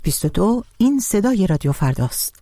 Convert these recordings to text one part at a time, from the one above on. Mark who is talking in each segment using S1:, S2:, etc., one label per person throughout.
S1: 22 این صدای رادیو فرداست.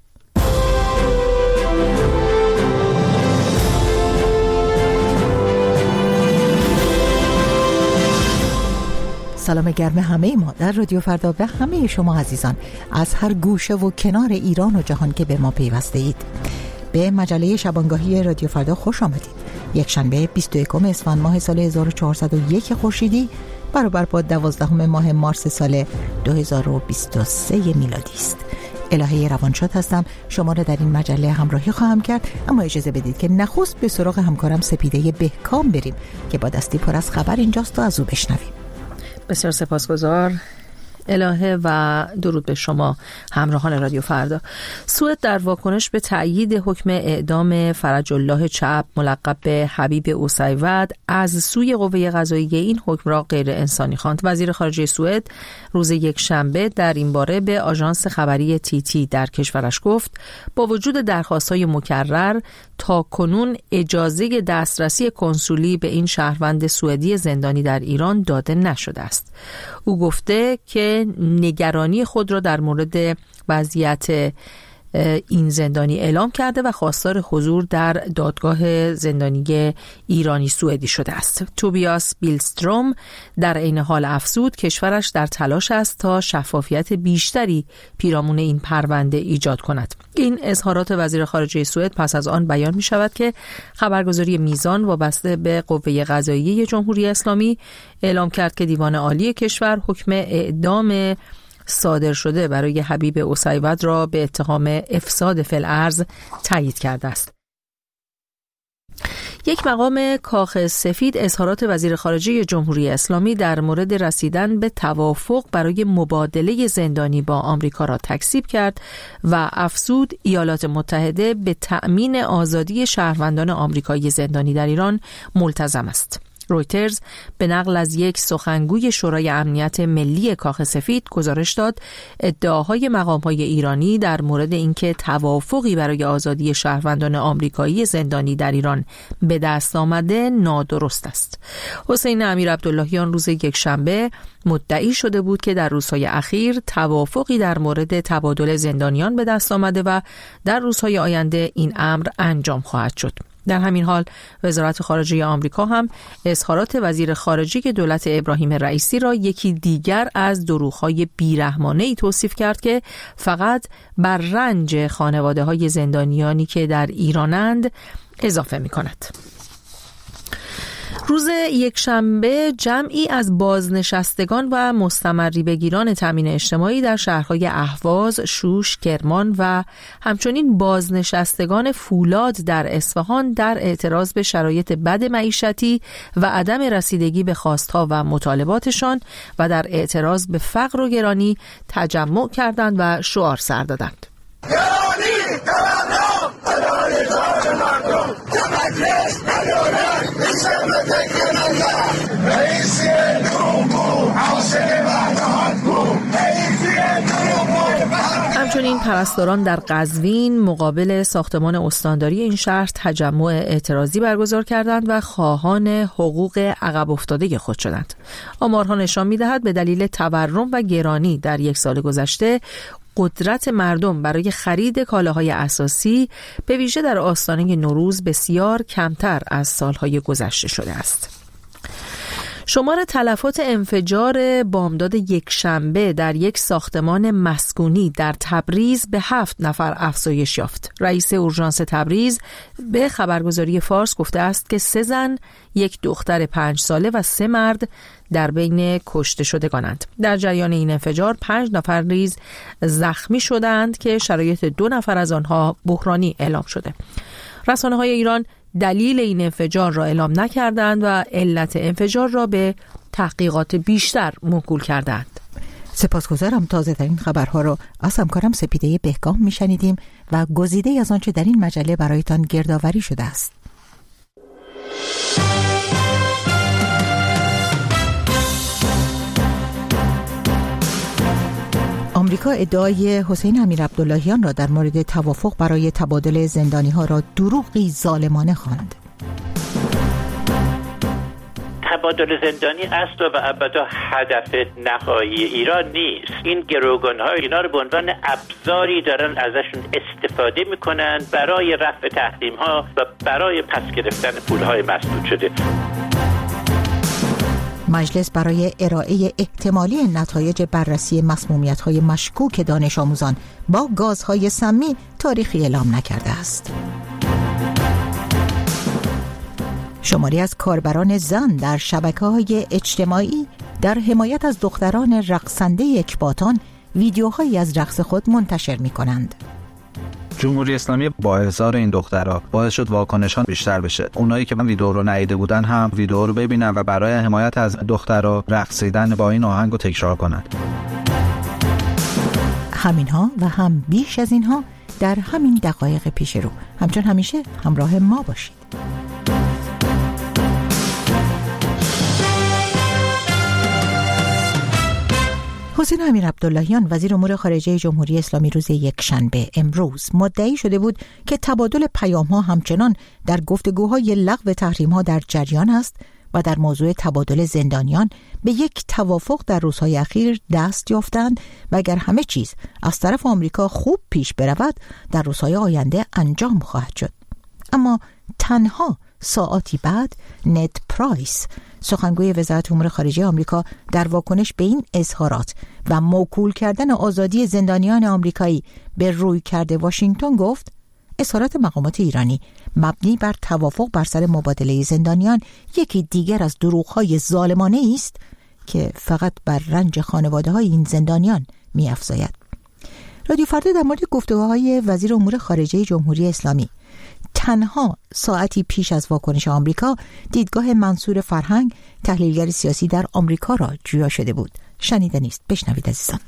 S1: سلام گرم همه ما در رادیو فردا به همه شما عزیزان از هر گوشه و کنار ایران و جهان که به ما پیوسته اید. به مجله شبانگاهی رادیو فردا خوش آمدید. یک شنبه 21 اسفند ماه سال 1401 خورشیدی برابر با 12 ماه مارس سال 2023 میلادی است. الهه روانشاد هستم، شما را در این مجله همراهی خواهم کرد، اما اجازه بدید که نخست به سراغ همکارم سپیده بهکام بریم که با دستی پر از خبر اینجاست و از او بشنویم.
S2: بسیار سپاسگزار الهه و درود به شما همراهان رادیو فردا. سوئد در واکنش به تأیید حکم اعدام فرج الله چپ ملقب به حبیب اوسیود از سوی قوه قضاییه این حکم را غیر انسانی خواند. وزیر خارجه سوئد روز یک شنبه در این باره به آژانس خبری TT در کشورش گفت با وجود درخواست‌های مکرر تا کنون اجازه دسترسی کنسولی به این شهروند سوئدی زندانی در ایران داده نشده است. او گفته که نگرانی خود را در مورد وضعیت این زندانی اعلام کرده و خواستار حضور در دادگاه زندانی ایرانی سوئدی شده است. توبیاس بیلستروم در عین حال افزود کشورش در تلاش است تا شفافیت بیشتری پیرامون این پرونده ایجاد کند. این اظهارات وزیر خارجه سوئد پس از آن بیان می شود که خبرگزاری میزان وابسته به قوه قضاییه جمهوری اسلامی اعلام کرد که دیوان عالی کشور حکم اعدام صادر شده برای حبیب اوسیود را به اتهام افساد فی الارض تایید کرده است. یک مقام کاخ سفید اظهارات وزیر خارجه جمهوری اسلامی در مورد رسیدن به توافق برای مبادله زندانی با آمریکا را تکذیب کرد و افزود ایالات متحده به تأمین آزادی شهروندان آمریکایی زندانی در ایران ملتزم است. رویترز به نقل از یک سخنگوی شورای امنیت ملی کاخ سفید گزارش داد ادعاهای مقام‌های ایرانی در مورد اینکه توافقی برای آزادی شهروندان آمریکایی زندانی در ایران به دست آمده نادرست است. حسین امیرعبداللهیان روز یک شنبه مدعی شده بود که در روزهای اخیر توافقی در مورد تبادل زندانیان به دست آمده و در روزهای آینده این امر انجام خواهد شد. در همین حال وزارت خارجه آمریکا هم اظهارات وزیر خارجه دولت ابراهیم رئیسی را یکی دیگر از دروغ‌های بیرحمانه‌ای توصیف کرد که فقط بر رنج خانواده‌های زندانیانی که در ایرانند اضافه می‌کند. روز یک شنبه جمعی از بازنشستگان و مستمری بگیران تامین اجتماعی در شهرهای اهواز، شوش، کرمان و همچنین بازنشستگان فولاد در اصفهان در اعتراض به شرایط بد معیشتی و عدم رسیدگی به خواستها و مطالباتشان و در اعتراض به فقر و گرانی تجمع کردند و شعار سر دادند. همچنین پرستاران در قزوین مقابل ساختمان استانداری این شهر تجمع اعتراضی برگزار کردند و خواهان حقوق عقب افتاده خود شدند. آمارها نشان می‌دهد به دلیل تورم و گرانی در یک سال گذشته قدرت مردم برای خرید کالاهای اساسی به ویژه در آستانه نوروز بسیار کمتر از سالهای گذشته شده است. شمار تلفات انفجار بامداد یک شنبه در یک ساختمان مسکونی در تبریز به 7 نفر افزایش یافت. رئیس اورژانس تبریز به خبرگزاری فارس گفته است که 3 زن، 1 دختر 5 ساله و 3 مرد در بین کشته شدگانند. در جریان این انفجار 5 نفر نیز زخمی شدند که شرایط 2 نفر از آنها بحرانی اعلام شده. رسانه‌های ایران دلیل این انفجار را اعلام نکردند و علت انفجار را به تحقیقات بیشتر موکول کردند.
S1: سپاسگزارم. تازه ترین خبرها را از همکارم سپیده بهکام میشنیدیم و گزیده از آنچه در این مجله برایتان گردآوری شده است. آمریکا ادعای حسین امیرعبداللهیان را در مورد توافق برای تبادل زندانی‌ها را دروغی ظالمانه خواند.
S3: تبادل زندانی اصلا و ابدا هدف نهایی ایران نیست. این گروگان‌ها اینا رو به عنوان ابزاری دارن ازشون استفاده میکنن برای رفع تحریم‌ها و برای پس گرفتن پول‌های مسدود شده.
S1: مجلس برای ارائه احتمالی نتایج بررسی مسمومیت‌های مشکوک دانش آموزان با گازهای سمی تاریخی اعلام نکرده است. شماری از کاربران زن در شبکه‌های اجتماعی در حمایت از دختران رقصنده اکباتان ویدیوهایی از رقص خود منتشر می‌کنند.
S4: جمهوری اسلامی با احضار این دخترها باعث شد واکنشان بیشتر بشه. اونایی که ویدیو رو ندیده بودن هم ویدیو رو ببینن و برای حمایت از دخترها رقصیدن با این آهنگ رو تکرار کنند.
S1: همینها و هم بیش از اینها در همین دقایق پیش رو. همچون همیشه همراه ما باشید. حسین امیرعبداللهیان وزیر امور خارجه جمهوری اسلامی روز یکشنبه امروز مدعی شده بود که تبادل پیام‌ها همچنان در گفتگوهای لغو تحریم‌ها در جریان است و در موضوع تبادل زندانیان به یک توافق در روزهای اخیر دست یافتند و اگر همه چیز از طرف آمریکا خوب پیش برود در روزهای آینده انجام خواهد شد. اما تنها ساعاتی بعد نت پرایس سخنگوی وزارت امور خارجه آمریکا در واکنش به این اظهارات و موکول کردن آزادی زندانیان آمریکایی به رویکرد واشنگتن گفت اظهارات مقامات ایرانی مبنی بر توافق بر سر مبادله زندانیان یکی دیگر از دروغ‌های ظالمانه است که فقط بر رنج خانواده‌های این زندانیان می‌افزاید. رادیو فردا در مورد گفتگوهای وزیر امور خارجه جمهوری اسلامی تنها ساعتی پیش از واکنش آمریکا دیدگاه منصور فرهنگ تحلیلگر سیاسی در آمریکا را جویا شده بود. شنیده نیست، بشنوید عزیزان.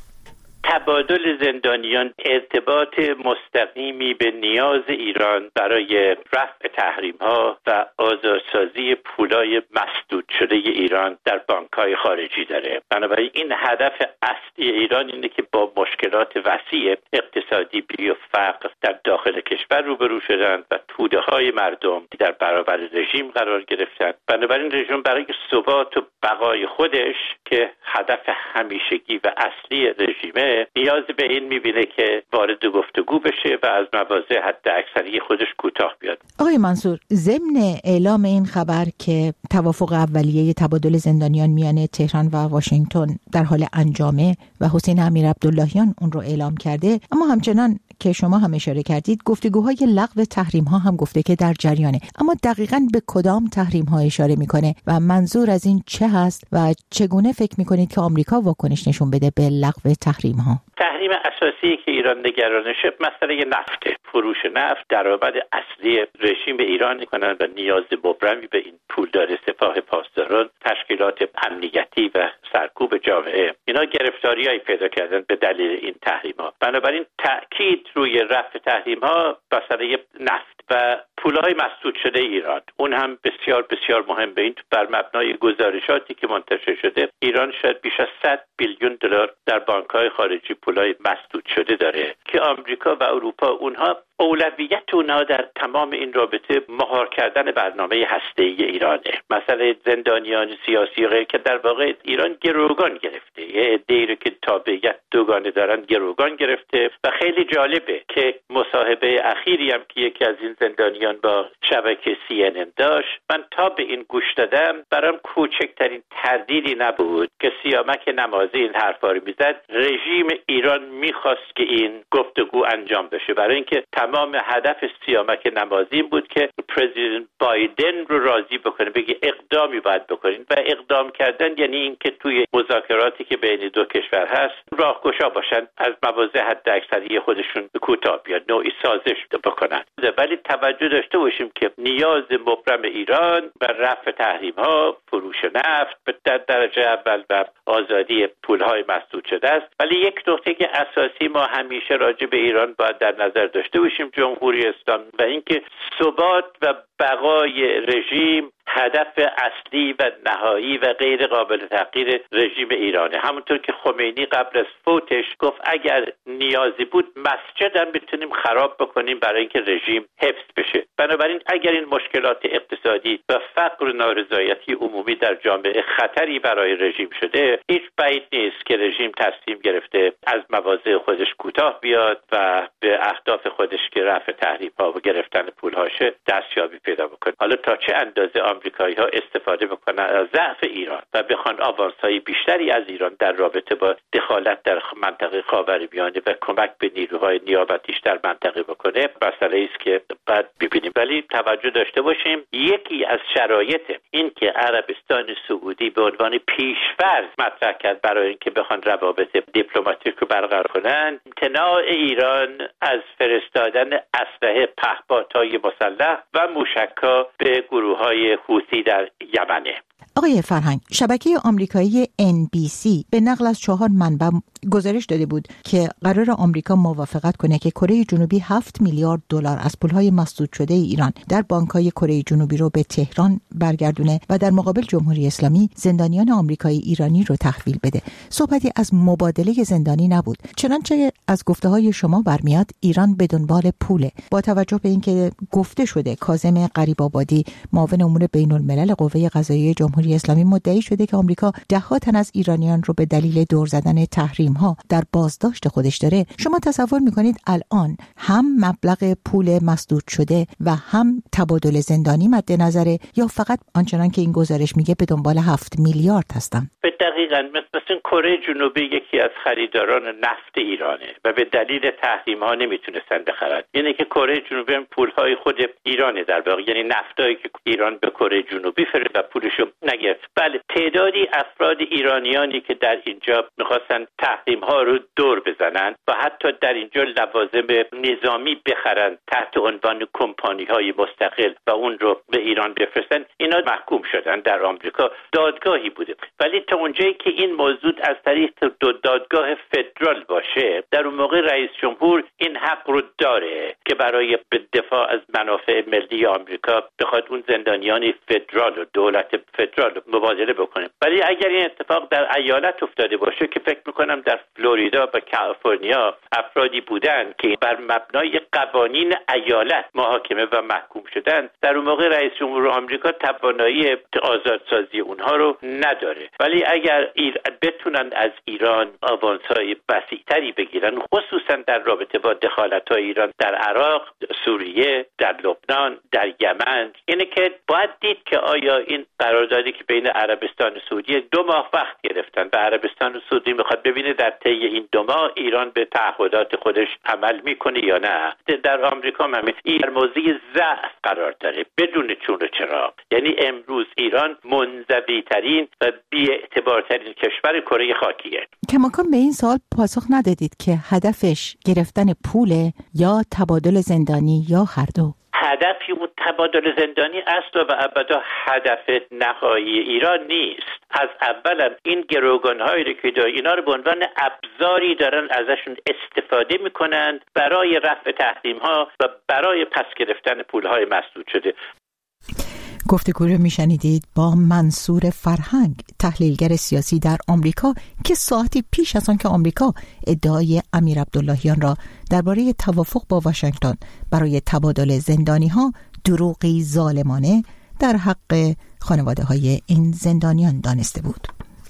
S3: تبادل زندانیان ارتباط مستقیمی به نیاز ایران برای رفع تحریم‌ها و آزادسازی پولای مسدود شده ایران در بانک‌های خارجی داره. بنابراین این هدف اصلی ایران اینه که با مشکلات وسیع اقتصادی و فقر در داخل کشور روبرو شدن و توده‌های مردم در برابر رژیم قرار گرفتن. بنابراین رژیم برای ثبات و بقای خودش که هدف همیشگی و اصلی رژیمه نیاز به این میبینه که وارد گفتگو بشه و از مواضع حد اکثری خودش کوتاه بیاد.
S1: آقای منصور، ضمن اعلام این خبر که توافق اولیه تبادل زندانیان میان تهران و واشنگتن در حال انجامه و حسین امیرعبداللهیان اون رو اعلام کرده، اما همچنان که شما هم اشاره کردید گفتگوهای لغو تحریم ها هم گفته که در جریانه. اما دقیقاً به کدام تحریم ها اشاره میکنه و منظور از این چه هست و چگونه فکر میکنید که آمریکا واکنش نشون بده به لغو تحریم ها؟
S3: تحریم اساسی که ایران نگرانشه مسئله نفت، فروش نفت درآمد اصلی رژیم ایران میکنن و نیاز مبرمی به این پولدار سپاه پاسداران، تشکیلات امنیتی و سرکوب جامعه، اینا گرفتاریایی پیدا کردن به دلیل این تحریم‌ها. بنابراین تأکید روی رفع تحریم‌ها مسئله نفت و پولهای مسدود شده ایران، اون هم بسیار بسیار مهم. به این بر مبنای گزارشاتی که منتشر شده ایران شاید بیش از 100 بیلیون دلار در بانک‌های خارجی پولای مسدود شده داره که آمریکا و اروپا اونها اولویت اونها در تمام این رابطه مهار کردن برنامه هسته‌ای ایرانه. مسئله زندانیان سیاسی غیر که در واقع ایران گروگان گرفته، یه عده‌ای رو که تابعیت دوگانه دارن گروگان گرفته و خیلی جالبه که مصاحبه اخیری هم که یکی از این زندانیان با شبکه CNN داشت، من تا به این گوش دادم برام کوچکترین تردیدی نبود که سیامک نمازی این حرفا رو میزد. رژیم ایران میخواست که این گفتگو انجام بشه، برای اینکه تمام هدف سیامک نمازی بود که پرزیدنت بایدن رو راضی بکنه، بگه اقدامی باید بکنین و اقدام کردن یعنی اینکه توی مذاکراتی که بین دو کشور هست راهگشا باشن، از مواضع حد اکثری خودشون کوتاه بیاد، نوعی سازش بکنن. ولی توجه داشته باشیم که نیاز مبرم ایران بر رفع تحریم‌ها، فروش نفت در درجه اول و آزادی پول‌های مسدود شده است. ولی یک نکته که اساسی ما همیشه راجع به ایران باید در نظر داشته باشیم، جمهوری اسلامی، و اینکه ثبات و بقای رژیم هدف اصلی و نهایی و غیر قابل تغییر رژیم ایرانه. همونطور که خمینی قبل از فوتش گفت اگر نیازی بود مسجد هم بتونیم خراب بکنیم برای اینکه رژیم حفظ بشه. بنابراین اگر این مشکلات اقتصادی و فقر و نارضایتی عمومی در جامعه خطری برای رژیم شده، هیچ بعید نیست که رژیم تصمیم گرفته از مواضع خودش کوتاه بیاد و به اهداف خودش که رفع تحریم‌ها و گرفتن پول‌هاشه دستیابی پیدا بکنه. حالا تا چه اندازه آمریکایی‌ها استفاده میکنن از ضعف ایران و بخوان آوانس‌های بیشتری از ایران در رابطه با دخالت در منطقه خاورمیانه و کمک به نیروهای نیابتیش در منطقه بکنه، مسئله است که بعد ببینیم. ولی توجه داشته باشیم یکی از شرایط این که عربستان سعودی به عنوان پیش‌فرض مطرح کرد برای اینکه بخوان روابط دیپلماتیک رو برقرار کنن، امتناع ایران از فرستادن اسلحه، پهپادهای مسلح و موشک‌ها به گروه‌های حوثی در یمنه.
S1: آقای فرهنگ، شبکه آمریکایی NBC به نقل از 4 منبع گزارش داده بود که قرار آمریکا موافقت کنه که کره جنوبی 7 میلیارد دلار از پولهای مسدود شده ایران در بانک‌های کره جنوبی رو به تهران برگردونه و در مقابل جمهوری اسلامی زندانیان آمریکایی ایرانی رو تحویل بده. صحبتی از مبادله زندانی نبود. چنانچه از گفته‌های شما برمیاد ایران به دنبال پوله. با توجه به اینکه گفته شده کاظم غریب‌آبادی معاون امور بین‌الملل قوه قضاییه جمهوری اسلامی مدعی شده که آمریکا ده‌ها تن از ایرانیان رو به دلیل دور زدن تحریم‌ها در بازداشت خودش داره، شما تصور می‌کنید الان هم مبلغ پول مسدود شده و هم تبادل زندانی مد نظره یا فقط آنچنان که این گزارش میگه به دنبال 7 میلیارد هستن؟
S3: به دقیقاً مثلا کره جنوبی یکی از خریداران نفت ایرانه و به دلیل تحریم‌ها نمیتونستن بخرن. یعنی که کره جنوبی هم پول‌های خود ایرانه در واقع، یعنی نفتایی که ایران به کره جنوبی فرستاد و پولشو نگرفت. بله، تعدادی افراد ایرانیانی که در اینجا می‌خواستن تحریم‌ها رو دور بزنن و حتی در اینجا لوازم نظامی بخرن تحت عنوان کمپانی‌های مستقل و اون رو به ایران بفرستن، اینا محکوم شدن در آمریکا. دادگاهی بوده، ولی تا اونجایی که این موضوع از طریق دادگاه فدرال باشه، در اون موقع رئیس جمهور این حق رو داره که برای دفاع از منافع ملی آمریکا بخواد اون زندانیان فدرال و دولت فدرال مبادله بکنه. ولی اگر این اتفاق در ایالت افتاده باشه که فکر میکنم در فلوریدا و کالیفرنیا افرادی بودن که بر مبنای قوانین ایالت محاکمه و محکوم شدن، در اون موقع رئیس جمهور آمریکا توانایی آزادسازی اونها رو نداره. ولی اگر بتونن از ایران آوانس‌های وسیع‌تری بگیرن، خصوصا در رابطه با دخالت‌های ایران در عراق، سوریه، در لبنان، در یمن، اینه که باید دید که آیا این قراردادی که بین عربستان و سعودی 2 ماه وقت گرفتن و عربستان و سعودی میخواد ببینه در طی این 2 ماه ایران به تعهدات خودش عمل میکنه یا نه. در آمریکا هم این در موضع ضعف قرار داره بدون چون و چرا. یعنی امروز ایران منزوی ترین و بی‌اعتبارترین کشور کره خاکیه.
S1: کماکان به این سوال پاسخ ندادید که هدفش گرفتن پوله یا تبادل زندانی یا هر دو؟
S3: هدفی اون تبادل زندانی اصل و ابدا هدف نهایی ایران نیست. از اول این گروگان‌هایی که دارن اینا رو به عنوان ابزاری دارن ازشون استفاده میکنن برای رفع تحریم‌ها و برای پس گرفتن پول‌های مسدود شده.
S1: گفتگو رو میشنیدید با منصور فرهنگ، تحلیلگر سیاسی در آمریکا، که ساعتی پیش از آن که آمریکا ادعای امیر عبداللهیان را درباره توافق با واشنگتن برای تبادل زندانی‌ها دروغی ظالمانه در حق خانواده‌های این زندانیان دانسته بود.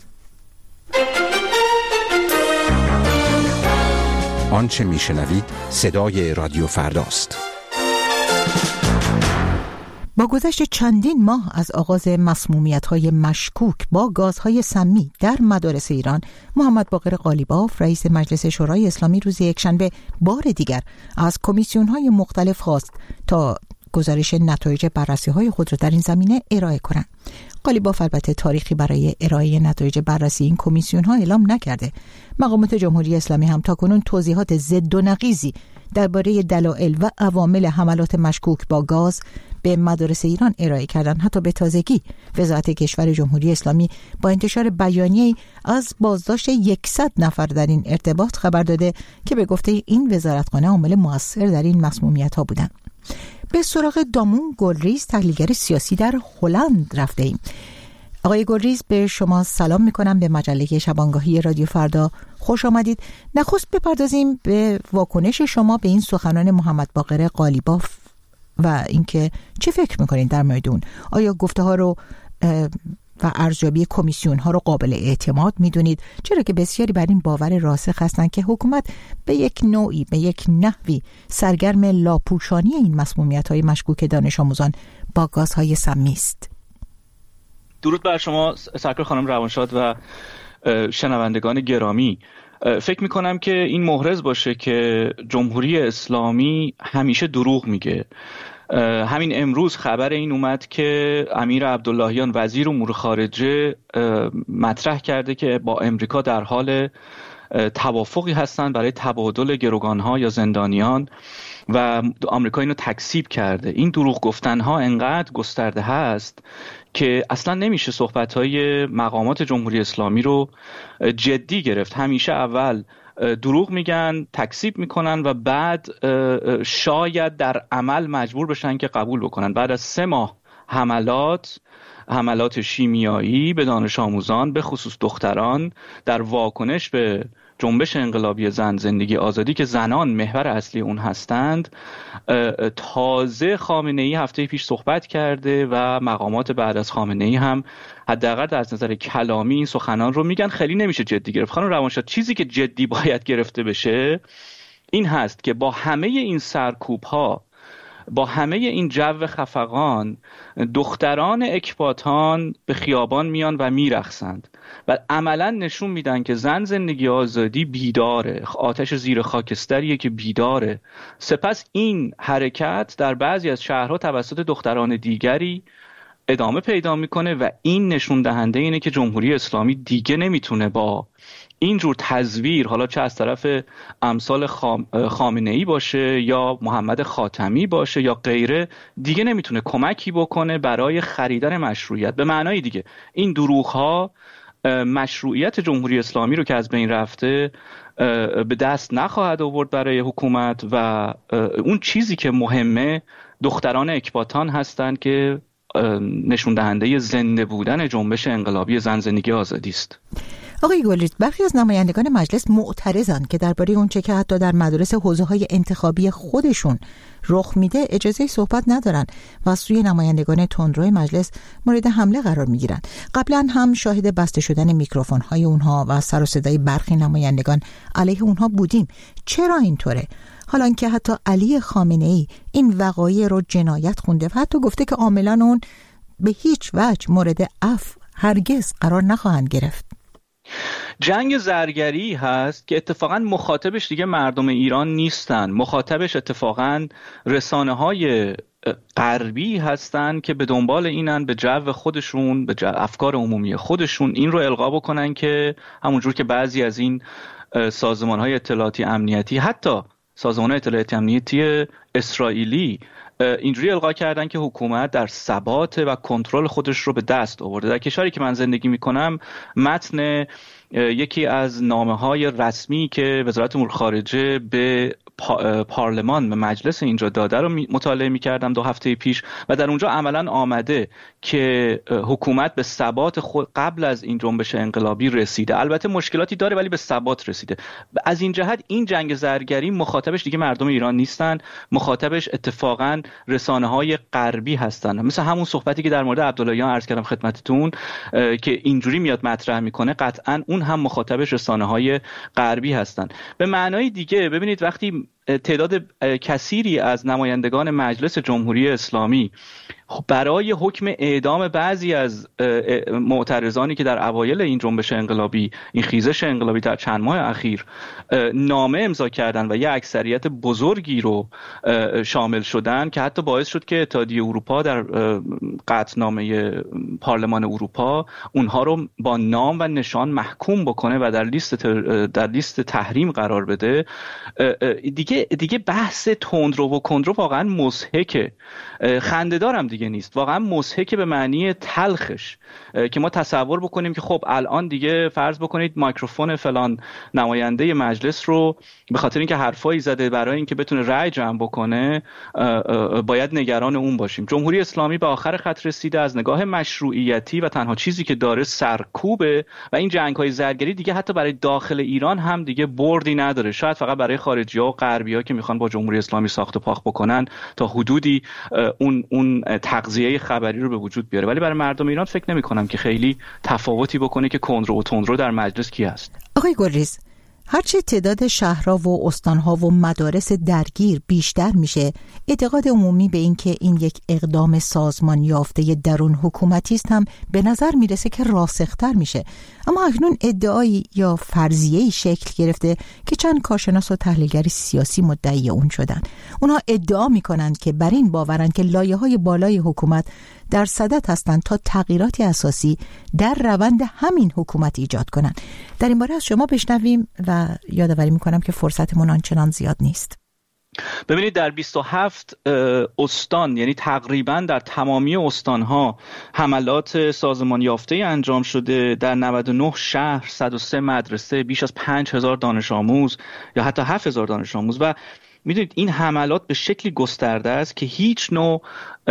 S5: آنچه میشنوید صدای رادیو فرداست.
S1: با گذشت چندین ماه از آغاز مسمومیت‌های مشکوک با گازهای سمی در مدارس ایران، محمد باقر قالیباف رئیس مجلس شورای اسلامی روز یکشنبه بار دیگر از کمیسیون‌های مختلف خواست تا گزارش نتایج بررسی‌های خود را در این زمینه ارائه کنند. قالیباف البته تاریخی برای ارائه نتایج بررسی این کمیسیون‌ها اعلام نکرده. مقامات جمهوری اسلامی هم تاکنون توضیحات ضد و نقیضی درباره دلایل و عوامل حملات مشکوک با گاز به مدارس ایران ارائه کردن. حتی به تازگی وزارت کشور جمهوری اسلامی با انتشار بیانیه‌ای از بازداشت 100 نفر در این ارتباط خبر داده که به گفته این وزارتخانه عامل مؤثر در این مسمومیت‌ها بودند. به سراغ دامون گلریز، تحلیلگر سیاسی در هلند رفته ایم. آقای گلریز، به شما سلام میکنم، به مجله شبانگاهی رادیو فردا خوش آمدید. نخست بپردازیم به واکنش شما به این سخنان محمد باقر قالیباف و اینکه چه فکر میکنین در مورد اون. آیا گفته ها رو و ارزیابی کمیسیون ها رو قابل اعتماد میدونید؟ چرا که بسیاری بر این باور راسخ هستند که حکومت به یک نوعی، به یک نحوی سرگرم لاپوشانی این مسمومیت های مشکوک دانش آموزان با گازهای سمی است.
S6: درود بر شما سرکار خانم روانشاد و شنوندگان گرامی. فکر میکنم که این محرز باشه که جمهوری اسلامی همیشه دروغ میگه. همین امروز خبر این اومد که امیر عبداللهیان وزیر امور خارجه مطرح کرده که با امریکا در حال توافقی هستند برای تبادل گروگانها یا زندانیان و آمریکا اینو تکذیب کرده. این دروغ گفتنها انقدر گسترده هست که اصلا نمیشه صحبت‌های مقامات جمهوری اسلامی رو جدی گرفت. همیشه اول دروغ میگن، تکذیب میکنن و بعد شاید در عمل مجبور بشن که قبول بکنن. بعد از 3 ماه حملات شیمیایی به دانش آموزان، به خصوص دختران، در واکنش به جنبش انقلابی زن زندگی آزادی که زنان محور اصلی اون هستند، تازه خامنه‌ای هفته پیش صحبت کرده و مقامات بعد از خامنه‌ای هم حداقل از نظر کلامی این سخنان رو میگن. خیلی نمیشه جدی گرفت. خانم روانشاد، چیزی که جدی باید گرفته بشه این هست که با همه این سرکوب‌ها، با همه این جو خفقان، دختران اکباتان به خیابان میان و میرقصند و عملا نشون میدن که زن زندگی آزادی بیداره، آتش زیر خاکستریه که بیداره. سپس این حرکت در بعضی از شهرها توسط دختران دیگری ادامه پیدا میکنه و این نشون دهنده اینه که جمهوری اسلامی دیگه نمیتونه با اینجور تزویر، حالا چه از طرف امثال خامنه‌ای باشه یا محمد خاتمی باشه یا غیره، دیگه نمیتونه کمکی بکنه برای خریدن مشروعیت. به معنای دیگه این دروغ‌ها مشروعیت جمهوری اسلامی رو که از بین رفته به دست نخواهد آورد برای حکومت و اون چیزی که مهمه دختران اکباتان هستند که نشون دهنده زنده بودن جنبش انقلابی زن زندگی آزادی است.
S1: آقای گلریز، برخی از نمایندگان مجلس معترضند که درباره اونچه که حتی در مدارس حوزه‌های انتخابی خودشون رخ میده اجازه صحبت ندارن و از سوی نمایندگان تندروی مجلس مورد حمله قرار میگیرن. قبلا هم شاهد بسته شدن میکروفون‌های اونها و سر و صدای برخی نمایندگان علیه اونها بودیم. چرا اینطوره؟ حالا که حتی علی خامنه‌ای این وقایع رو جنایت خونده و حتی گفته که عاملان اون به هیچ وجه مورد عفو هرگز قرار نخواهند گرفت.
S6: جنگ زرگری هست که اتفاقا مخاطبش دیگه مردم ایران نیستن. مخاطبش اتفاقا رسانه‌های غربی هستن که به دنبال اینن به جو خودشون، به افکار عمومی خودشون این رو القا بکنن که همونجور که بعضی از این سازمان‌های اطلاعاتی امنیتی، حتی سازمان اطلاعاتی امنیتی اسرائیلی، اینجوری القا کردن که حکومت در ثبات و کنترل خودش رو به دست آورده. در کشوری که من زندگی میکنم، متن یکی از نامه‌های رسمی که وزارت امور خارجه به پارلمان، به مجلس اینجا داده رو مطالعه می‌کردم 2 هفته پیش و در اونجا عملاً آمده که حکومت به ثبات خود قبل از این جنبش انقلابی رسیده. البته مشکلاتی داره ولی به ثبات رسیده. از این جهت این جنگ زرگری مخاطبش دیگه مردم ایران نیستن، مخاطبش اتفاقاً رسانه‌های غربی هستن. مثل همون صحبتی که در مورد عبداللهیان عرض کردم خدمتتون که اینجوری میاد مطرح میکنه، قطعاً اون هم مخاطبش رسانه‌های غربی هستن. به معنای دیگه ببینید وقتی تعداد کثیری از نمایندگان مجلس جمهوری اسلامی برای حکم اعدام بعضی از معترضانی که در اوایل این جنبش انقلابی، این خیزش انقلابی در چند ماه اخیر نامه امضا کردن و یه اکثریت بزرگی رو شامل شدن که حتی باعث شد که اتحادیه اروپا در قطعنامه پارلمان اروپا اونها رو با نام و نشان محکوم بکنه و در لیست تحریم قرار بده، دیگه دیگه بحث تندرو و کندرو واقعا مضحکه، خنده‌دارم دیگه نیست، واقعا مضحکه به معنی تلخش، که ما تصور بکنیم که خب الان دیگه فرض بکنید میکروفون فلان نماینده مجلس رو به خاطر اینکه حرفایی زده برای اینکه بتونه رأی جمع بکنه باید نگران اون باشیم. جمهوری اسلامی به آخر خط رسیده، از نگاه مشروعیتی و تنها چیزی که داره سرکوبه و این جنگ‌های زرگری دیگه حتی برای داخل ایران هم دیگه بردی نداره، شاید فقط برای خارجی‌ها و غربی‌ها که میخوان با جمهوری اسلامی ساخت و پاخت بکنن تا حدودی اون تغذیه خبری رو به وجود بیاره، ولی برای مردم ایران فکر نمی‌کنم که خیلی تفاوتی بکنه که کندرو و تندرو در مجلس کی هست.
S1: آقای گلریز، هرچه تعداد شهرها و استانها و مدارس درگیر بیشتر میشه، اعتقاد عمومی به این که این یک اقدام سازمان یافته درون حکومتی است هم به نظر میرسه که راسختر میشه. اما اکنون ادعایی یا فرضیه‌ای شکل گرفته که چند کارشناس و تحلیلگر سیاسی مدعی اون شدن. اونها ادعا میکنند که بر این باورند که لایه‌های بالای حکومت در صدد هستند تا تغییراتی اساسی در روند همین حکومت ایجاد کنند. در این باره از شما بشنویم و یادآوری میکنم که فرصتمون آنچنان زیاد نیست.
S6: ببینید در 27 استان، یعنی تقریبا در تمامی استانها حملات سازمان یافته انجام شده، در 99 شهر، 103 مدرسه، بیش از 5000 دانش آموز یا حتی 7000 دانش آموز. و میدونید این حملات به شکلی گسترده است که هیچ نوع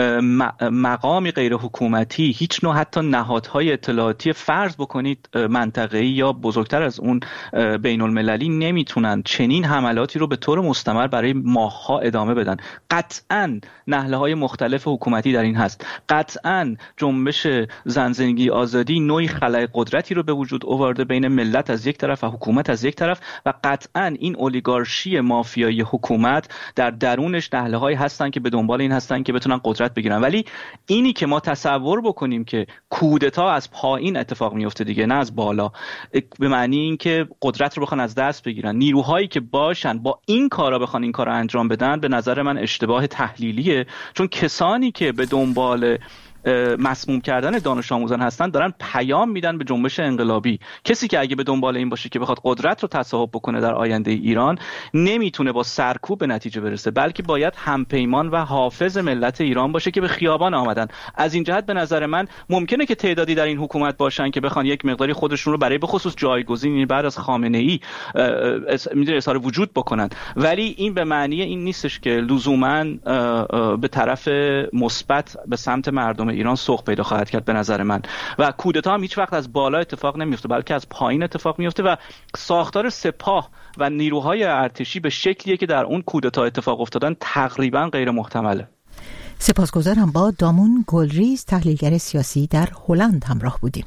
S6: مقامی غیر حکومتی، هیچ نوع حتی نهادهای اطلاعاتی فرض بکنید منطقه‌ای یا بزرگتر از اون بین المللی نمیتونن چنین حملاتی رو به طور مستمر برای ماه‌ها ادامه بدن. قطعاً نهله‌های مختلف حکومتی در این هست، قطعاً جنبش زن زندگی آزادی نوعی خلأ قدرتی رو به وجود آورده بین ملت از یک طرف و حکومت از یک طرف، و قطعاً این اولیگارشی مافیایی حکومت در درونش نهله‌هایی هستن که به دنبال این هستن که بتونن قدرت بگیرن. ولی اینی که ما تصور بکنیم که کودتا از پایین اتفاق میفته دیگه، نه از بالا، به معنی این که قدرت رو بخوان از دست بگیرن، نیروهایی که باشن با این کارا بخوان این کارا انجام بدن، به نظر من اشتباه تحلیلیه. چون کسانی که به دنبال مسموم کردن دانش آموزان هستن دارن پیام میدن به جنبش انقلابی. کسی که اگه به دنبال این باشه که بخواد قدرت رو تصاحب بکنه در آینده ایران، نمیتونه با سرکوب به نتیجه برسه، بلکه باید همپیمان و حافظ ملت ایران باشه که به خیابان آمدن. از این جهت به نظر من ممکنه که تعدادی در این حکومت باشن که بخوان یک مقداری خودشون رو برای به خصوص جایگزین بعد از خامنه‌ای اظهار وجود بکنن، ولی این به معنی این نیستش که لزوماً به طرف مثبت به سمت مردم ایران سوق پیدا خواهد کرد به نظر من. و کودتا هم هیچ وقت از بالا اتفاق نمیفته، بلکه از پایین اتفاق میفته و ساختار سپاه و نیروهای ارتشی به شکلیه که در اون کودتا اتفاق افتادن تقریبا غیر محتمله.
S1: سپاسگزارم. با دامون گلریز، تحلیلگر سیاسی در هلند همراه بودیم.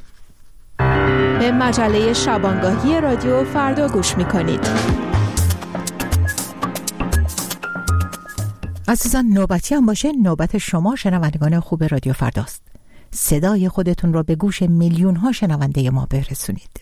S7: به مجله شبانگاهی رادیو فردا گوش میکنید.
S1: عزیزان، نوبتی هم باشه، نوبت شما شنوندگان خوب رادیو فرداست. صدای خودتون را به گوش میلیون ها شنونده ما برسونید.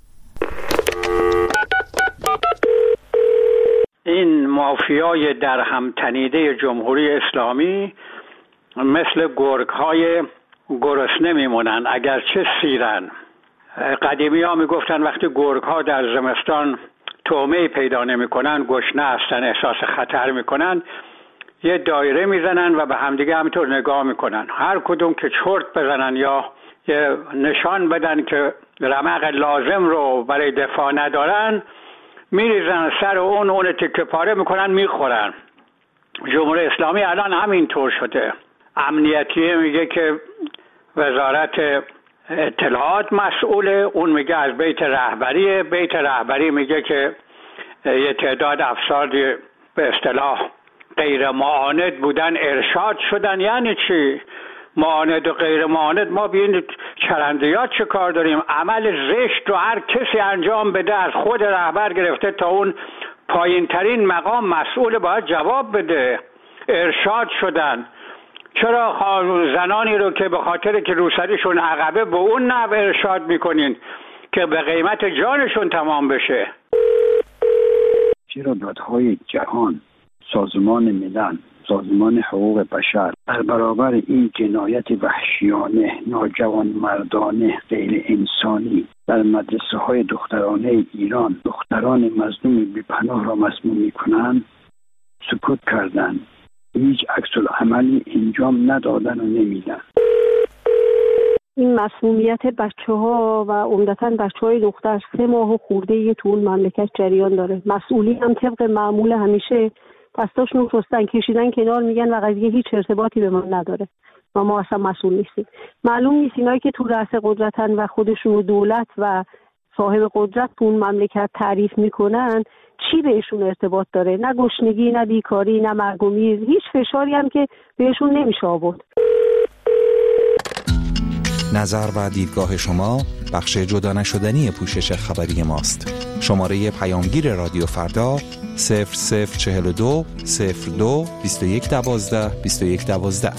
S8: این مافیای در هم تنیده جمهوری اسلامی مثل گرگ‌های گرسنه میمونن اگرچه سیرن. قدیمی ها میگفتن وقتی گرگ‌ها در زمستان طعمه پیدا نمی‌کنن، گشنه هستن، احساس خطر میکنن، یه دایره میزنن و به همدیگه همینطور نگاه میکنن. هر کدوم که چرت بزنن یا یه نشان بدن که رمق لازم رو برای دفاع ندارن، میریزن سر اون تکه پاره میکنن، میخورن. جمهوری اسلامی الان همینطور شده. امنیتی میگه که وزارت اطلاعات مسئوله، اون میگه از بیت رهبریه، بیت رهبری میگه که یه تعداد افراد به اصطلاح غیر معاند بودن ارشاد شدن. یعنی چی؟ معاند و غیر معاند؟ ما ببینید چرندیات چه کار داریم؟ عمل زشت رو هر کسی انجام بده، از خود رهبر گرفته تا اون پایین ترین مقام مسئول باید جواب بده. ارشاد شدن. چرا زنانی رو که به خاطر که روسریشون عقبه به اون نحو ارشاد میکنین که به قیمت جانشون تمام بشه؟
S9: قراردادهای جهان، سازمان ملل، سازمان حقوق بشر در برابر این جنایت وحشیانه، ناجوانمردانه، غیر انسانی در مدرسه های دخترانه ایران دختران مظلوم بی‌پناه را مسموم می‌کنند، سکوت کردن، هیچ عکس العملی انجام ندادن و نمیدن.
S10: این مسمومیت بچه‌ها و عمدتاً بچه‌های دختر 3 ماه خورده تو اون مملکت جریان داره. مسئولین هم طبق معمول همیشه دستاشون شستن کشیدن کنار، میگن و قضیه هیچ ارتباطی به ما نداره و ما اصلا مسئول نیستیم. معلوم نیست اینایی که تو رأس قدرتن و خودشون رو دولت و صاحب قدرت تو اون مملکت تعریف میکنن چی بهشون ارتباط داره؟ نه گشنگی، نه بیکاری، نه مرگ و میر، هیچ فشاری هم که بهشون نمیشه آورد.
S5: نظر و دیدگاه شما بخش جدا نشدنی پوشش خبری ماست. شماره پیامگیر رادیو فردا 0042 02 21 12 21 12.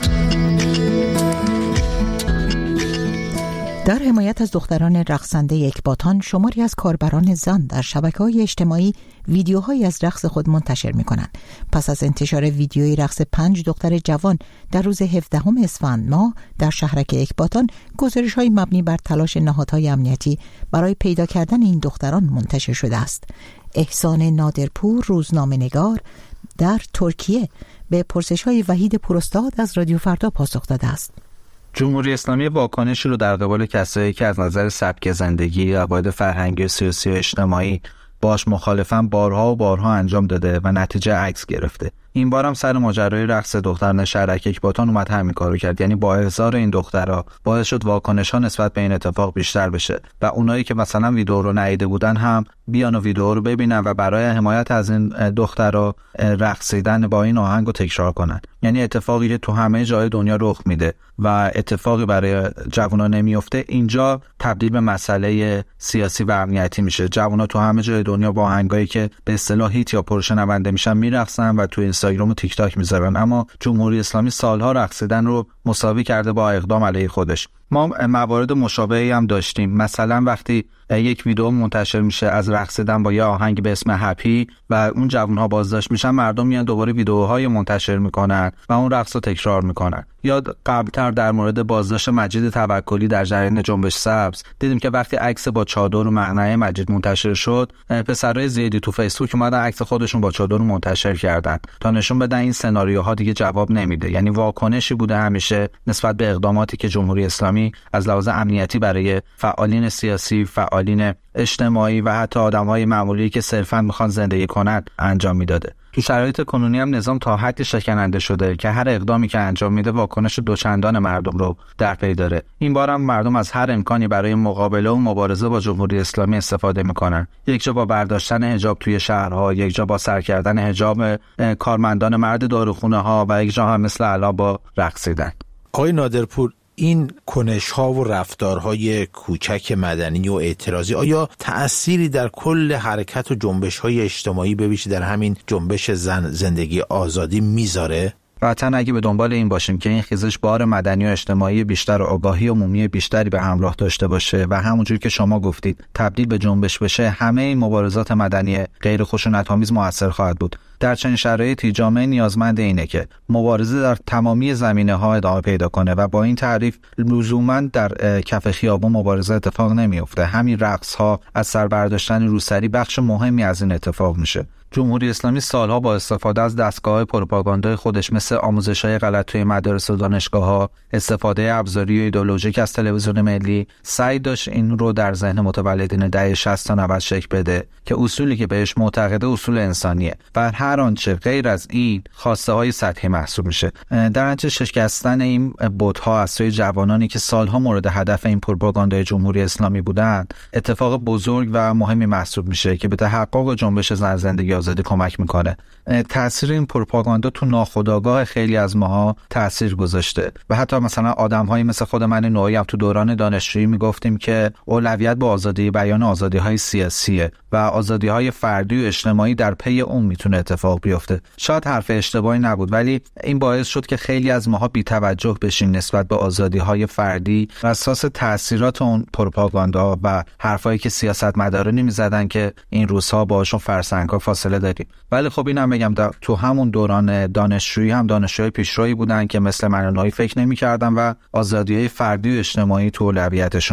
S1: در حمایت از دختران رقصنده اکباتان، شماری از کاربران زن در شبکه‌های اجتماعی ویدیوهایی از رقص خود منتشر می‌کنند. پس از انتشار ویدیوی رقص 5 دختر جوان در روز 17 اسفند ماه در شهرک اکباتان، گزارش‌های مبنی بر تلاش نهادهای امنیتی برای پیدا کردن این دختران منتشر شده است. احسان نادرپور، روزنامه‌نگار در ترکیه، به پرسش‌های وحید پوراستاد از رادیو فردا پاسخ داده است.
S4: جمهوری اسلامی واکنشی رو در قبال کسایی که از نظر سبک زندگی، عقاید فرهنگی، سیاسی و اجتماعی باش مخالفن بارها و بارها انجام داده و نتیجه عکس گرفته. این بار هم سر ماجرای رقص دختران شهرک اکباتان اومد همین کارو کرد، یعنی با احضار این دخترها باعث شد واکنش‌ها نسبت به این اتفاق بیشتر بشه و اونایی که مثلا ویدیو رو ندیده بودن هم بیان و ویدیو رو ببینن و برای حمایت از این دخترها رقصیدن با این آهنگ رو تکرار کنن. یعنی اتفاقی که تو همه جای دنیا رخ میده و اتفاقی برای جوونا نمیفته، اینجا تبدیل به مسئله سیاسی و امنیتی میشه. جوونا تو همه جای دنیا با آهنگایی که به اصطلاح هیت یا پرشنونده میشن میرقصن و تو اینستاگرام و تیک تاک میذارن، اما جمهوری اسلامی سالها رقصیدن رو مساوی کرده با اقدام علیه خودش. ما موارد مشابهی هم داشتیم. مثلا وقتی یک ویدیو منتشر میشه از رقصیدن با یه آهنگ به اسم هپی و اون جوان‌ها بازداشت میشن، مردم میان دوباره ویدیوهای منتشر میکنن و اون رقص رو تکرار میکنن. یا قبلتر در مورد بازداشت مجید توکلی در جریان جنبش سبز دیدیم که وقتی عکس با چادر و مقنعه مجید منتشر شد، پسرای زیادی تو فیسبوک اومدن عکس خودشون با چادر رو منتشر کردن تا نشون بدن این سناریوها دیگه جواب نمیده. یعنی واکنشی بوده همیشه نسبت به اقداماتی که جمهوری اسلامی از لحاظ امنیتی برای فعالین سیاسی، فعالین اجتماعی و حتی آدم‌های معمولی که صرفاً میخوان زندگی کنند انجام میداده. تو شرایط کنونی هم نظام تا حدی شکننده شده که هر اقدامی که انجام میده واکنش دوچندان مردم رو در پی داره. این بار هم مردم از هر امکانی برای مقابله و مبارزه با جمهوری اسلامی استفاده میکنن. یک جا با برداشتن حجاب توی شهرها، یک جا با سر کردن حجاب کارمندان مرد داروخونه ها و یک جا هم مثل الان با رقصیدن.
S11: آقای نادرپور، این کنش‌ها و رفتارهای کوچک مدنی و اعتراضی آیا تأثیری در کل حرکت و جنبش‌های اجتماعی به ویژه در همین جنبش زن زندگی آزادی میذاره؟
S4: قطعاً اگه به دنبال این باشیم که این خیزش بار مدنی و اجتماعی بیشتر و آگاهی عمومی بیشتری به همراه داشته باشه و همونجور که شما گفتید تبدیل به جنبش بشه، همه این مبارزات مدنی غیر خشونت‌آمیز موثر خواهد بود. در چنین شرایطی جامعه نیازمند اینه که مبارزه در تمامی زمینه‌ها ادامه پیدا کنه و با این تعریف لزوماً در کف خیابان مبارزه اتفاق نمیفته. همین رقص‌ها از سر برداشتن روسری بخش مهمی از این اتفاق میشه. جمهوری اسلامی سالها با استفاده از دستگاه‌های پروپاگاندای خودش مثل آموزش‌های غلط توی مدارس و دانشگاه‌ها، استفاده ابزاری و ایدئولوژیک از تلویزیون ملی، سعی داشت این رو در ذهن متولدین دهه 60 تا 90 شکل بده که اصولی که بهش معتقده اصول انسانیه و هر آنچه غیر از این خواسته‌های سطحی محسوب میشه. در نتیجه شکستن این بت‌ها از سوی جوانانی که سالها مورد هدف این پروپاگاندای جمهوری اسلامی بودند، اتفاق بزرگ و مهمی محسوب میشه که به تحقق جنبش زن زندگی آزادی کمک میکنه. تأثیر این پروپاگاندا تو ناخودآگاه خیلی از ماها تأثیر گذاشته و حتی مثلا آدم‌هایی مثل خود من نوعی هم تو دوران دانشجویی میگفتیم که اولویت به آزادی بیان، آزادی‌های سیاسیه و آزادی‌های فردی و اجتماعی در پی اون میتونه اتفاق بیفته. شاید حرف اشتباهی نبود، ولی این باعث شد که خیلی از ماها بی‌توجه بشیم نسبت به آزادی‌های فردی و اساس تأثیرات اون پروپاگاندا و حرفایی که سیاستمدارانی می‌زدن که این روزها باهاشون فرسنگ‌ها فاصله داریم. ولی خب اینم بگم تو همون دوران دانشجویی هم دانشجوی پیشروی بودن که مثل من و نوعی فکر نمی‌کردن و آزادی‌های فردی و اجتماعی تو اولویتشون بود.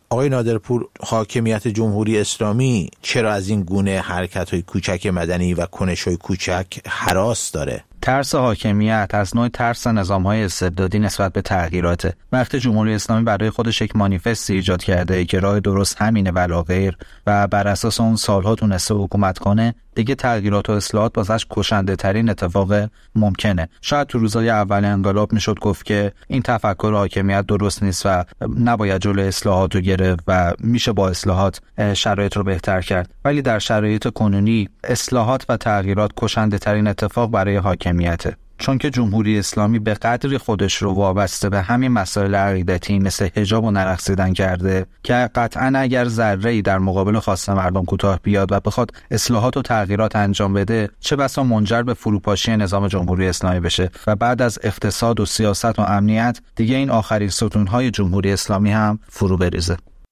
S11: آقای نادرپور، حاکمیت جمهوری اسلامی چرا از این گونه حرکت‌های کوچک مدنی و کنش‌های کوچک هراس داره؟
S4: ترس حاکمیت از نوع ترس نظام‌های استبدادی نسبت به تغییراته. وقتی جمهوری اسلامی برای خودش یک مانیفستی ایجاد کرده که راه درست همینه ولا غیر و بر اساس اون سالها تونسته حکومت کنه، دیگه تغییرات و اصلاحات واسش کشنده ترین اتفاق ممکنه. شاید تو روزهای اول انقلاب میشد گفت که این تفکر حاکمیت درست نیست و نباید جلوی اصلاحات رو گرفت و میشه با اصلاحات شرایط رو بهتر کرد، ولی در شرایط کنونی اصلاحات و تغییرات کشنده ترین اتفاق برای حاکمیته، چون که جمهوری اسلامی به قدری خودش رو وابسته به همین مسائل عقیدتی مثل حجاب و نرقصیدن کرده که قطعاً اگر ذره‌ای در مقابل خواست مردم کوتاه بیاد و بخواد اصلاحات و تغییرات انجام بده، چه بسا منجر به فروپاشی نظام جمهوری اسلامی بشه و بعد از اقتصاد و سیاست و امنیت دیگه این آخرین ستون‌های جمهوری اسلامی هم فرو بریزه.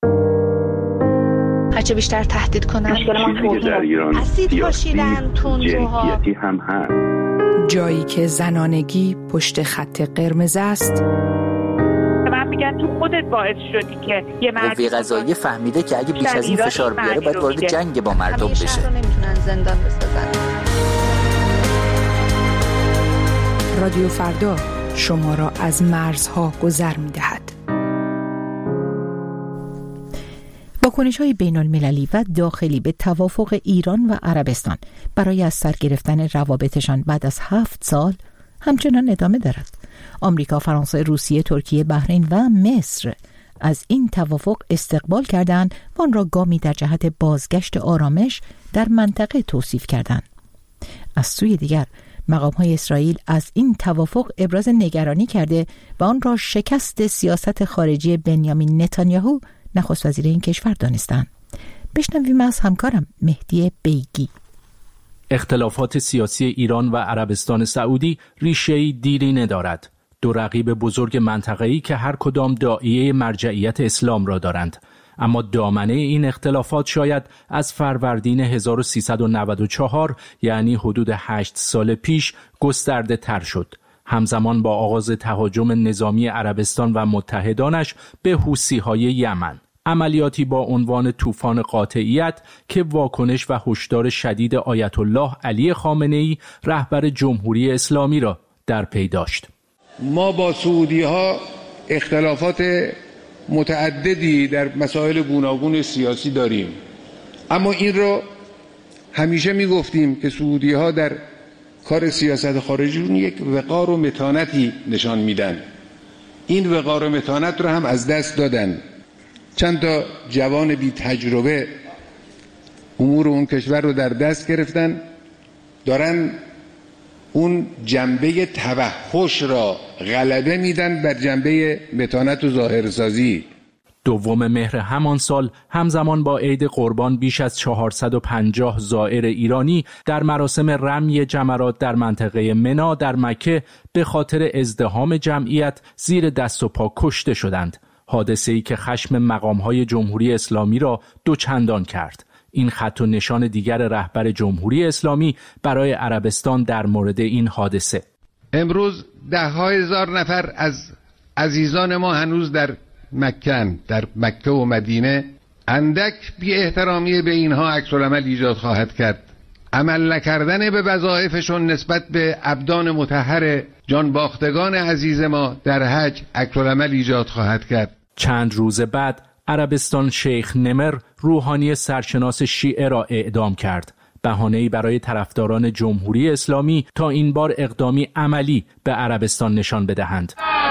S12: هرچه بیشتر تهدید کنن اسید پاشیدن تندروها
S9: هم هست.
S13: جایی که زنانگی پشت خط قرمز است.
S14: من میگم تو خودت باعث شدی که یه
S15: قوه قضاییه فهمیده که اگه بیش از این فشار بیاره باید وارد جنگ با مردم بشه.
S12: شهر رو نمیتونن زندان بسازن.
S13: رادیو فردا شما را از مرزها گذر میدهد.
S1: واکنش‌های بین‌المللی و داخلی به توافق ایران و عربستان برای از سر گرفتن روابطشان بعد از 7 سال همچنان ادامه دارد. آمریکا، فرانسه، روسیه، ترکیه، بحرین و مصر از این توافق استقبال کردند و آن را گامی در جهت بازگشت آرامش در منطقه توصیف کردند. از سوی دیگر مقام‌های اسرائیل از این توافق ابراز نگرانی کرده و آن را شکست سیاست خارجی بنیامین نتانیاهو نخست وزیر این کشور دانستند. بشنویم از همکارم مهدی بیگی.
S16: اختلافات سیاسی ایران و عربستان سعودی ریشه‌ای دیری ندارد. دو رقیب بزرگ منطقه‌ای که هر کدام داعیه مرجعیت اسلام را دارند. اما دامنه این اختلافات شاید از فروردین 1394 یعنی حدود 8 سال پیش گسترده تر شد. همزمان با آغاز تهاجم نظامی عربستان و متحدانش به حوثی‌های یمن، عملیاتی با عنوان طوفان قاطعیت که واکنش و هشدار شدید آیت الله علی خامنه‌ای رهبر جمهوری اسلامی را در پی داشت.
S17: ما با سعودی‌ها اختلافات متعددی در مسائل گوناگون سیاسی داریم، اما این را همیشه می‌گفتیم که سعودی‌ها در کار سیاست خارجیشون یک وقار و متانتی نشان میدن. این وقار و متانت رو هم از دست دادن. چند تا جوان بی تجربه امور اون کشور رو در دست گرفتن، دارن اون جنبه توحش را غلبه میدن بر جنبه متانت و ظاهرسازی.
S16: دوم مهر همان سال همزمان با عید قربان بیش از 450 زائر ایرانی در مراسم رمی جمرات در منطقه منا در مکه به خاطر ازدحام جمعیت زیر دست و پا کشته شدند. حادثه‌ای که خشم مقام‌های جمهوری اسلامی را دوچندان کرد. این خط و نشان دیگر رهبر جمهوری اسلامی برای عربستان در مورد این حادثه.
S17: امروز ده‌ها هزار نفر از عزیزان ما هنوز در مکه و مدینه. اندک بی احترامی به اینها عکس‌العمل ایجاد خواهد کرد. عمل نکردن به وظایفشون نسبت به ابدان مطهر جانباختگان عزیز ما در حج عکس‌العمل ایجاد خواهد کرد.
S16: چند روز بعد عربستان شیخ نمر روحانی سرشناس شیعه را اعدام کرد. بهانه‌ای برای طرفداران جمهوری اسلامی تا این بار اقدامی عملی به عربستان نشان بدهند.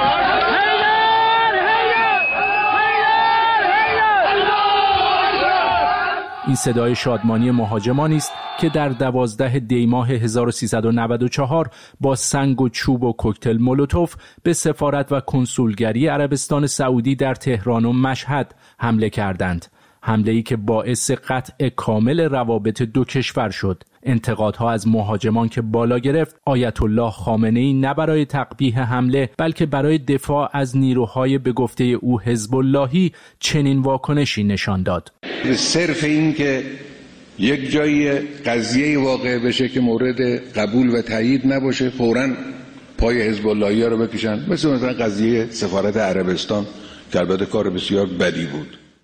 S16: این صدای شادمانی مهاجمانی است که در 12 دی ماه 1394 با سنگ و چوب و کوکتل مولوتوف به سفارت و کنسولگری عربستان سعودی در تهران و مشهد حمله کردند. حمله‌ای که باعث قطع کامل روابط دو کشور شد. انتقادها از مهاجمان که بالا گرفت، آیت الله خامنه‌ای نه برای تقبیح حمله بلکه برای دفاع از نیروهای به گفته او حزب اللهی چنین واکنشی نشان داد.
S17: صرف این که یک جایی قضیه واقع بشه که مورد قبول و تایید نباشه فوراً پای حزب اللهی‌ها رو بکشن، مثلا قضیه سفارت عربستان که البته کار بسیار بدی بود.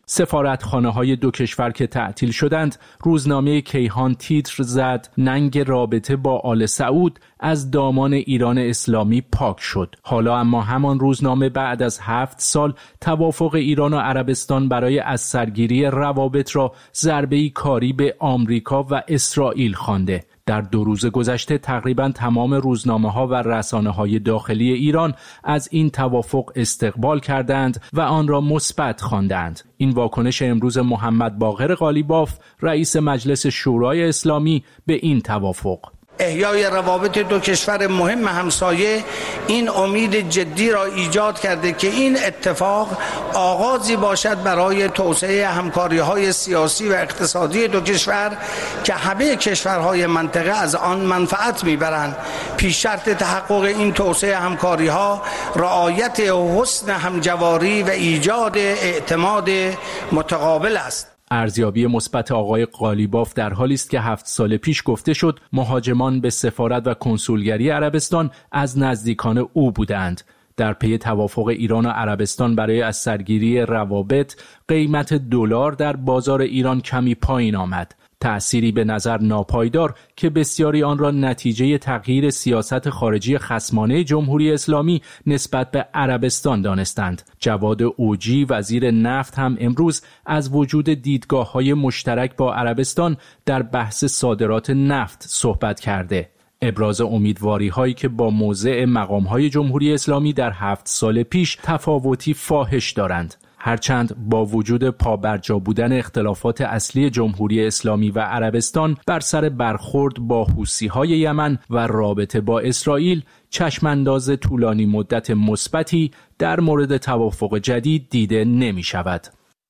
S16: سفارتخانه‌های دو کشور که تعطیل شدند، روزنامه کیهان تیتر زد ننگ رابطه با آل سعود از دامان ایران اسلامی پاک شد. حالا اما همان روزنامه بعد از 7 سال توافق ایران و عربستان برای از سرگیری روابط را ضربه‌ای کاری به آمریکا و اسرائیل خوانده. در 2 روز گذشته تقریباً تمام روزنامه‌ها و رسانه‌های داخلی ایران از این توافق استقبال کردند و آن را مثبت خواندند. این واکنش امروز محمد باقر قالیباف، رئیس مجلس شورای اسلامی، به این توافق.
S18: احیای روابط دو کشور مهم همسایه این امید جدی را ایجاد کرده که این اتفاق آغازی باشد برای توسعه همکاری‌های سیاسی و اقتصادی دو کشور که همه کشورهای منطقه از آن منفعت می‌برند. پیش شرط تحقق این توسعه همکاری‌ها رعایت حسن همجواری و ایجاد اعتماد متقابل است.
S16: ارزیابی مثبت آقای قالیباف در حالی است که 7 سال پیش گفته شد مهاجمان به سفارت و کنسولگری عربستان از نزدیکان او بودند. در پی توافق ایران و عربستان برای از سرگیری روابط، قیمت دلار در بازار ایران کمی پایین آمد. تأثیری به نظر ناپایدار که بسیاری آن را نتیجه تغییر سیاست خارجی خصمانه جمهوری اسلامی نسبت به عربستان دانستند. جواد اوجی وزیر نفت هم امروز از وجود دیدگاه‌های مشترک با عربستان در بحث صادرات نفت صحبت کرده. ابراز امیدواری‌هایی که با موضع مقام‌های جمهوری اسلامی در 7 سال پیش تفاوتی فاحش دارند. هرچند با وجود پابرجا بودن اختلافات اصلی جمهوری اسلامی و عربستان بر سر برخورد با حوثی‌های یمن و رابطه با اسرائیل، چشمانداز طولانی مدت مثبتی در مورد توافق جدید دیده نمی شود.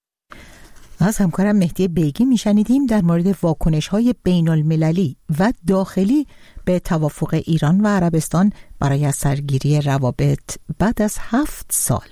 S1: از همکارم مهدی بیگی میشنیدیم در مورد واکنش‌های بین المللی و داخلی به توافق ایران و عربستان برای سرگیری روابط بعد از 7 سال.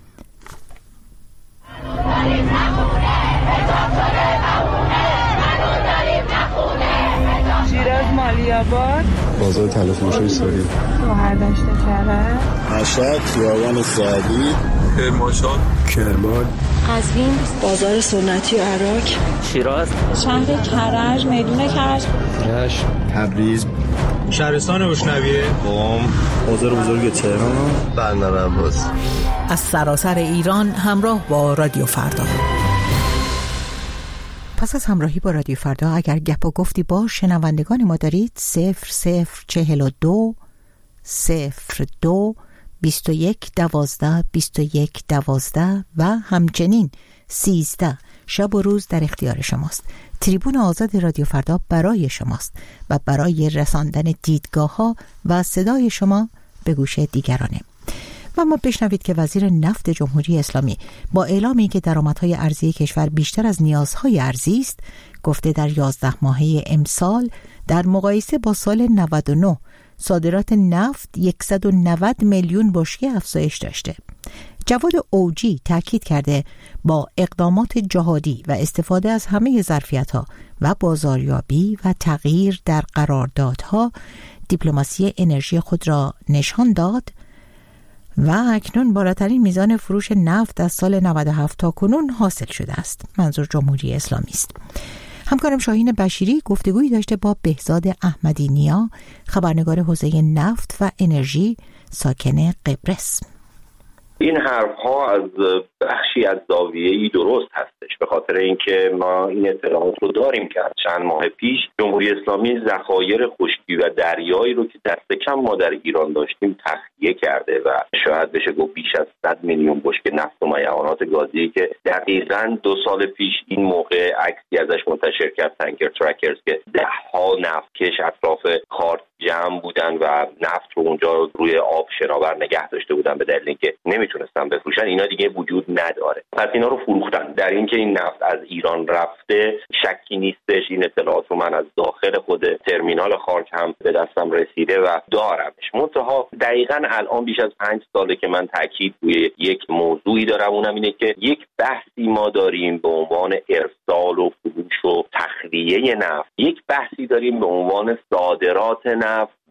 S14: شیراز مالی‌آباد،
S19: بازار تلفروشی ساری،
S14: گوهر دشت کرج،
S19: مشهد خیابان سعدی، کرمانشاه، کرمان،
S20: قزوین، بازار سنتی عراق،
S15: شیراز،
S20: شهر کرج، میدون کرج،
S19: رشت، تبریز،
S21: شهرستان اشنویه،
S19: قم، بازار بزرگ تهران، بندر عباس.
S1: از سراسر ایران همراه با رادیو فردا. پس از همراهی با رادیو فردا اگر گپ و گفتی با شنوندگان ما دارید 0042 02 21 12 21 12 و همچنین 13 شب و روز در اختیار شماست. تریبون آزاد رادیو فردا برای شماست و برای رساندن دیدگاه‌ها و صدای شما به گوش دیگرانه. و ما بشنوید که وزیر نفت جمهوری اسلامی با اعلامی که درآمدهای ارزی کشور بیشتر از نیازهای ارزی است، گفته در 11 ماهه امسال در مقایسه با سال 99 صادرات نفت 190 میلیون بشکه افزایش داشته. جواد اوجی تاکید کرده با اقدامات جهادی و استفاده از همه ظرفیت‌ها و بازاریابی و تغییر در قراردادها دیپلماسی انرژی خود را نشان داد و اکنون بالاترین میزان فروش نفت از سال 97 تا کنون حاصل شده است. منظور جمهوری اسلامی است. همکارم شاهین بشیری گفتگویی داشته با بهزاد احمدی نیا، خبرنگار حوزه نفت و انرژی ساکن قبرس.
S22: این حرف‌ها از بخشی از زاویه‌ای درست هستش، به خاطر اینکه ما این اطلاعات رو داریم که چند ماه پیش جمهوری اسلامی ذخایر خشکی و دریایی رو که دست کم ما در ایران داشتیم تخلیه کرده و شاید بشه گفت بیش از 100 میلیون بشکه نفت و معدنیات گازی که دقیقاً 2 سال پیش این موقع عکسی ازش منتشر کرد تانکر ترکرز که 10 نفتکش اطراف خارج جمع بودن و نفت رو اونجا روی آب شناور نگه داشته بودن به دلیل اینکه نمیتونستن بفروشن. اینا دیگه وجود نداره. پس اینا رو فروختن. در اینکه این نفت از ایران رفته شکی نیستش. این اطلاعات رو من از داخل خود ترمینال خارج هم به دستم رسیده و دارمش. منتها دقیقاً الان بیش از 5 ساله که من تاکید روی یک موضوعی دارم، اونم اینه که یک بحثی ما داریم به عنوان ارسال و فروش و تخلیه نفت، یک بحثی داریم به عنوان صادرات نفت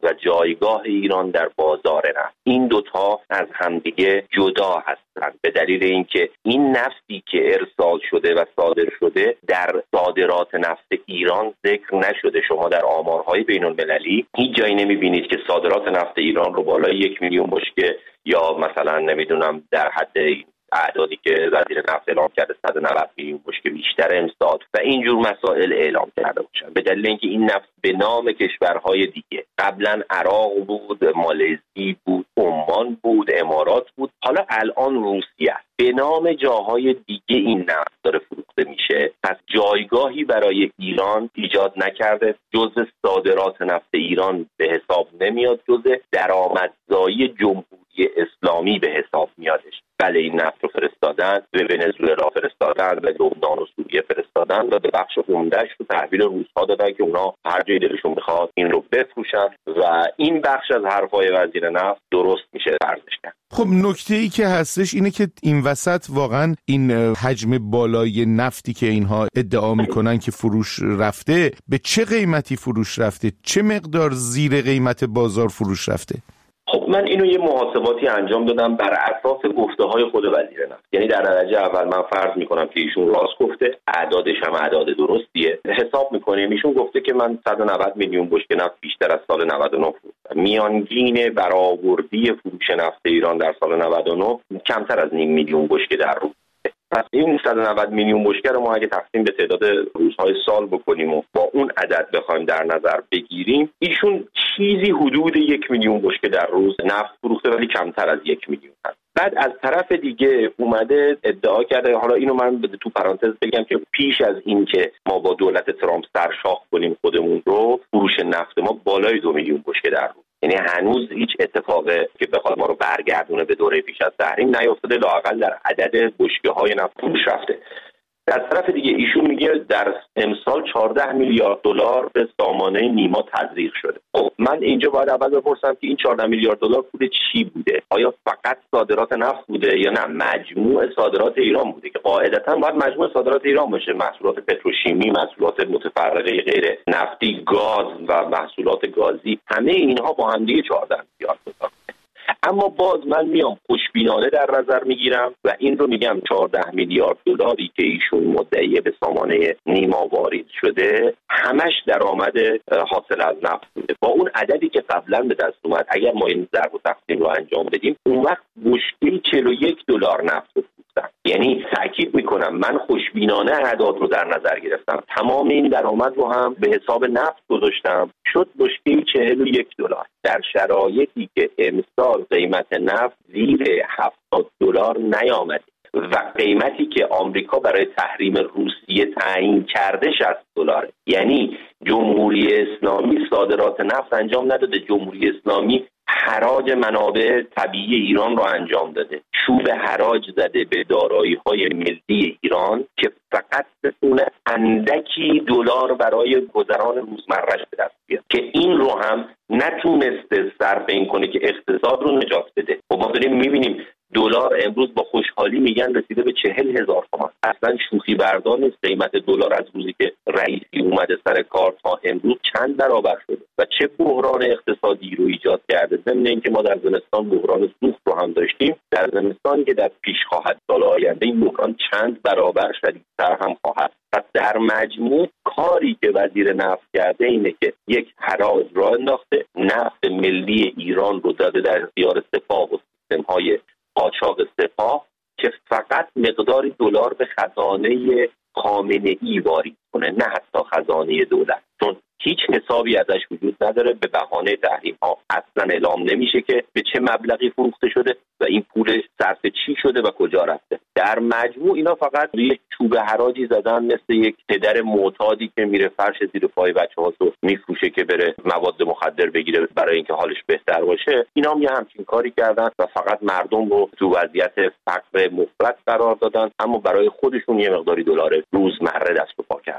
S22: و جایگاه ایران در بازار نفت. این دوتا از همدیگه جدا هستند به دلیل اینکه این نفتی که ارسال شده و صادر شده در صادرات نفت ایران ذکر نشده. شما در آمارهای بین المللی هیچ جایی نمیبینید که صادرات نفت ایران رو بالای 1 میلیون بشکه یا مثلا نمیدونم در حد اعدادی که وزیر نفت اعلام کرده 190 میلیون بشکه بیشتر امسال و اینجور مسائل اعلام کرده باشن، به دلیل اینکه این نفت به نام کشورهای دیگه، قبلا عراق بود، مالزی بود، عمان بود، امارات بود، حالا الان روسیه است، به نام جاهای دیگه این نفت داره فروخته میشه. پس جایگاهی برای ایران ایجاد نکرده، جزء صادرات نفت ایران به حساب نمیاد، جزء درآمدزایی جمهوری اسلامی به حساب میادش. بله این نفت رو فرستادن، به ونزوئلا فرستادن، به لبنان و سوریه فرستادن و به بخش عمده‌اش رو تحویل روس‌ها دادن که اونا هر جای دلشون بخواد این رو بفروشن و این بخش از حرفای وزیر نفت درست میشه ارزش کرد.
S2: خب نکته‌ای که هستش اینه که این وسط واقعا این حجم بالای نفتی که اینها ادعا میکنن که فروش رفته، به چه قیمتی فروش رفته؟ چه مقدار زیر قیمت بازار فروش رفته؟
S22: خب من اینو یه محاسباتی انجام دادم بر اساس گفته‌های خود وزیر نفت. یعنی در درجه اول من فرض میکنم که ایشون راست گفته، اعدادش هم اعداد درستیه. حساب میکنیم ایشون گفته که من 190 میلیون بشکه نفت بیشتر از سال 99 فروختم. میانگین برآوردی فروش نفت ایران در سال 99 کمتر از نیم میلیون بشکه در روز. پس این 190 میلیون بشکه رو ما اگه تقسیم به تعداد روزهای سال بکنیم و با اون عدد بخوایم در نظر بگیریم، ایشون چیزی حدود 1 میلیون بشکه در روز نفت فروخته ولی کمتر از 1 میلیون هست. بعد از طرف دیگه اومده ادعا کرده، حالا اینو من تو پرانتز بگم که پیش از این که ما با دولت ترامپ سرشاخ کنیم خودمون رو، فروش نفت ما بالای 2 میلیون بشکه در روز، یعنی هنوز هیچ اتفاقی که بخواد ما رو برگردونه به دوره پیش از تحریم نیفتاده، لااقل در عدد بشکه‌های نفت فروش رفته. در طرف دیگه ایشون میگه در امسال 14 میلیارد دلار به سامانه نیما تزریق شده. خب من اینجا باید اول بپرسم که این 14 میلیارد دلار پول چی بوده؟ آیا فقط صادرات نفت بوده یا نه مجموع صادرات ایران بوده که قاعدتاً باید مجموع صادرات ایران باشه، محصولات پتروشیمی، محصولات متفرقه غیر نفتی، گاز و محصولات گازی، همه اینها با هم دیگه 14 میلیارد دلار. اما باز من میام خوشبینانه در نظر میگیرم و این رو میگم 14 میلیارد دلاری که ایشون مدعی به سامانه نیما وارد شده همش درآمد حاصل از نفت بوده. با اون عددی که قبلا به دست اومد اگر ما این ضرب و تقسیم رو انجام بدیم، اون وقت مشکلی 41 دلار نفت رو فروختن. یعنی تاکید میکنم من خوشبینانه اعداد رو در نظر گرفتم، تمام این درآمد رو هم به حساب نفت گذاشتم، شد مشکلی 41 دلار در شرایطی که امسال قیمت نفت زیر 70 دلار نیامده و قیمتی که آمریکا برای تحریم روسیه تعیین کرده 60 دلاره. یعنی جمهوری اسلامی صادرات نفت انجام نداده، جمهوری اسلامی حراج منابع طبیعی ایران رو انجام داده، چوب حراج زده به دارایی‌های ملی ایران که فقط بتونه اندکی دلار برای گذران روزمره‌اش به دست بیاره که این رو هم نتونسته صرف این کنه که اقتصاد رو نجات بده. و ما داریم می‌بینیم دلار امروز با خوشحالی میگن رسیده به 40,000 تومان. اصلا شوخی بردار نیست. قیمت دلار از روزی که رئیسی اومده سر کار تا امروز چند برابر شده و چه بحران اقتصادی رو ایجاد کرده. ضمن اینکه ما در زمستان بحران سوخت رو هم داشتیم، در زمستانی که در پیش خواهد سال آینده این بحران چند برابر شدیدتر هم خواهد. پس در مجموع کاری که وزیر نفت کرده اینه که یک حراج راه انداخته، نفت ملی ایران رو داده در اختیار سپاه و سیستم‌های قاچاق سپاه که فقط مقداری دلار به خزانه خامنه‌ای وارد کنه، نه حتی خزانه دولت، چون هیچ حسابی ازش وجود نداره. به بهانه تحریم ها اصلا اعلام نمیشه که به چه مبلغی فروخته شده و این پول صرف چی شده و کجا رفته. در مجموع اینا فقط یک چوب حراجی زدن، مثل یک پدر معتادی که میره فرش زیر پای بچه‌ها رو میفروشه که بره مواد مخدر بگیره برای اینکه حالش بهتر باشه. اینا هم یه همچین کاری کردن و فقط مردم رو تو وضعیت فقر مفرط قرار دادن، اما برای خودشون یه مقداری دلار روزمره دست به پا کردن.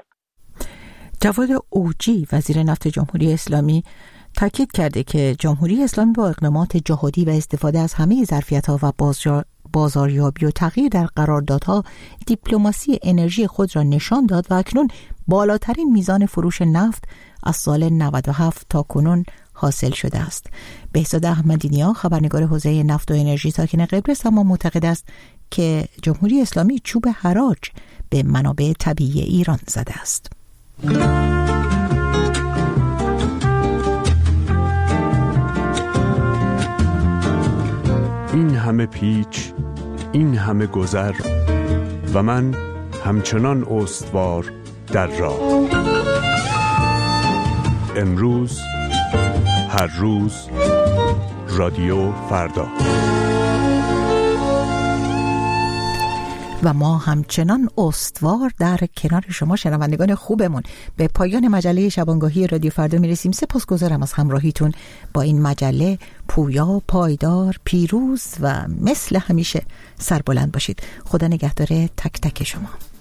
S1: جواد اوجی وزیر نفت جمهوری اسلامی تاکید کرده که جمهوری اسلامی با اقدامات جهادی و استفاده از همه ظرفیت‌ها و بازاریابی و تغییر در قراردادها دیپلماسی انرژی خود را نشان داد و اکنون بالاترین میزان فروش نفت از سال 97 تا کنون حاصل شده است. بهزاد احمدی‌نیا خبرنگار حوزه نفت و انرژی ساکن قبرس اما معتقد است که جمهوری اسلامی چوب حراج به منابع طبیعی ایران زده است.
S3: این همه پیچ، این همه گذر و من همچنان استوار در راه. امروز، هر روز، رادیو فردا.
S1: و ما همچنان استوار در کنار شما شنوندگان خوبمون. به پایان مجله شبانگاهی رادیو فردا میرسیم. سپاسگزارم از همراهیتون با این مجله. پویا، پایدار، پیروز و مثل همیشه سربلند باشید. خدا نگهدار تک تک شما.